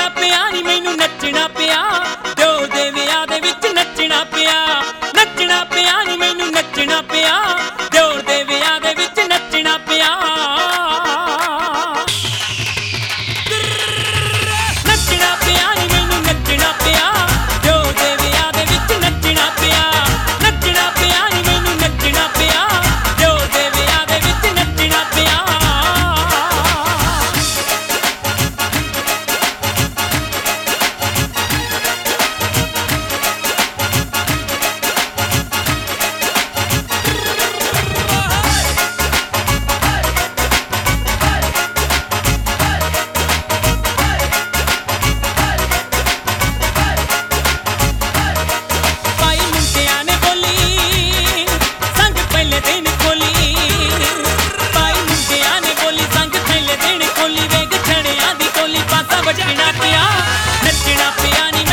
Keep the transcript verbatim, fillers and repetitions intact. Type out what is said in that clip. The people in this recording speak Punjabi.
ਨੱਚਣਾ ਪਿਆ ਨੀ ਮੈਨੂੰ ਨੱਚਣਾ ਪਿਆ ਦਿਓ ਦੇ ਵਿਆਹ ਦੇ ਵਿੱਚ ਨੱਚਣਾ ਪਿਆ ਨੱਚਣਾ ਪਿਆ ਨੀ ਮੈਨੂੰ ਨੱਚਣਾ ਪਿਆ ਦਿਓ ਦੇ ਵਿਆਹ ਦੇ ਵਿੱਚ ਨੱਚਣਾ ਪਿਆ ਨੱਚਣਾ ਪਿਆ ਨੀ ਮੈਨੂੰ ਨੱਚਣਾ ਪਿਆ ਦਿਓ ਦੇ ਵਿਆਹ ਦੇ ਵਿੱਚ ਨੱਚਣਾ ਪਿਆ ਨੱਚਣਾ ਪਿਆ ਨੀ ਮੈਨੂੰ ਨੱਚਣਾ ਪਿਆ ਦਿਓ ਦੇ ਵਿਆਹ ਦੇ ਵਿੱਚ ਨੱਚਣਾ ਪਿਆ ਨੱਚਣਾ ਪਿਆ ਨੀ